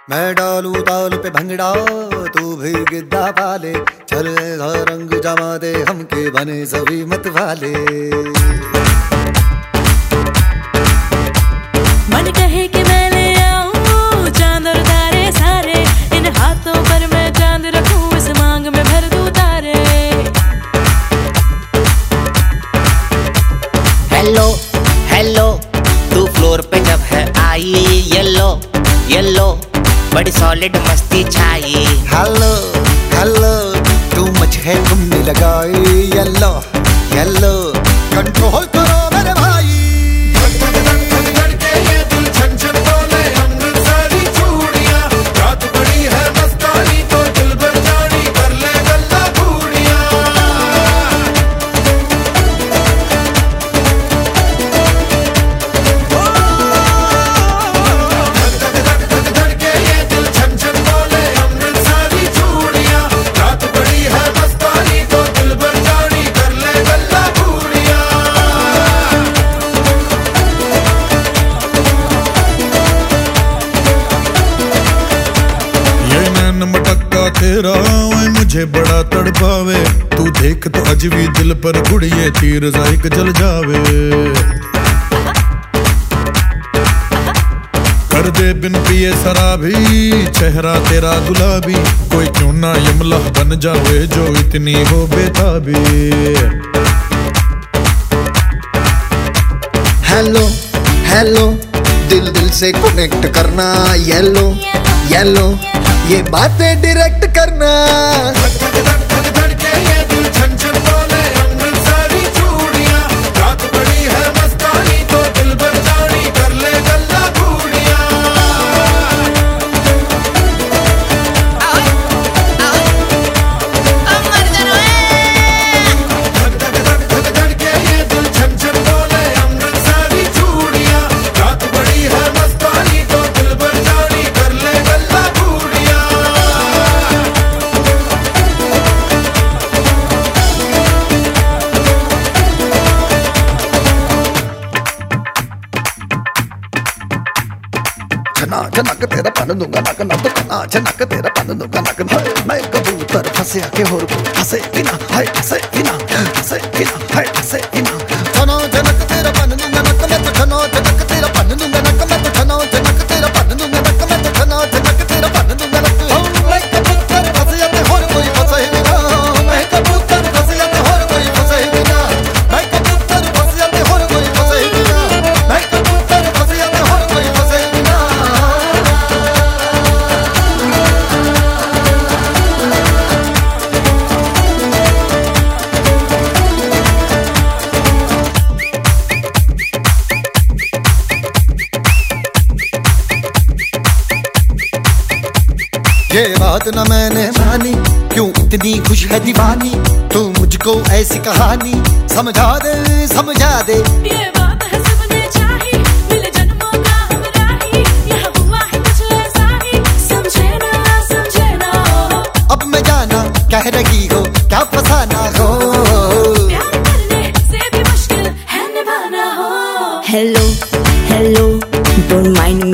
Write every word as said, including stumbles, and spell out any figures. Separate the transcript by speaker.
Speaker 1: मैं डालू ताल पे भंगड़ा तू भी गिद्दा पाले, चल ऐसा रंग जमा दे हमके बने सभी मत वाले।
Speaker 2: मन कहे कि मैं ले आऊं चांद और तारे सारे, इन हाथों पर मैं चांद रखूं, इस मांग में भर दूं तारे।
Speaker 3: हेलो हेलो तू फ्लोर पे जब है आई, येलो येलो बड़ी सॉलिड मस्ती छाई।
Speaker 1: हेलो हेलो तू मच है तुमने लगाई, येलो येलो कंट्रोल करो मेरे भाई।
Speaker 4: मटक्का तेरा मुझे बड़ा तड़पावे, तू देख तो अजवी दिल पर गुड़िए तीर जायक जल जावे। कर दे बिन पिए शराबी चेहरा तेरा गुलाबी, कोई क्यों ना यमला बन जावे जो इतनी हो बेताबी।
Speaker 1: हेलो हेलो दिल दिल से कनेक्ट करना, येलो येलो ये बातें डायरेक्ट करना। छना छनक तेरा पन दूंगा नक ना, तो कना छनक तेरा पन दूंगा नक ना। मैं कबूतर फंसे आके होर को फंसे बिना, हाय फंसे बिना, फंसे बिना, हाय फंसे बिना। छना छनक तेरा पन दूंगा नक मैं, तो छना छनक तेरा पन दूंगा नक मैं, तो छना छनक तेरा पन दूंगा नक मैं, तो छना छनक तेरा पन दूंगा नक। मैं कबूतर फंसे आके होर कोई फंसे बिना, मैं कबूतर फंसे आके होर कोई फंसे बिना, मैं कबूतर फंसे आके होर कोई फंसे बिना, मैं कबूतर फंसे आके होर कोई फंसे बिना। ये बात न मैंने मानी, क्यों इतनी खुश है दीवानी, तू मुझको ऐसी कहानी समझा दे समझा दे।
Speaker 2: ये बात है सबने चाही, मिले जन्मों का हमरा ही, यह हुआ है कुछ ऐसा ही, समझे ना समझे ना।
Speaker 1: अब मैं जाना कह रही हो क्या फसाना हो,
Speaker 2: प्यार करने से भी मुश्किल है निभाना हो।
Speaker 5: Hello, hello, don't mind me.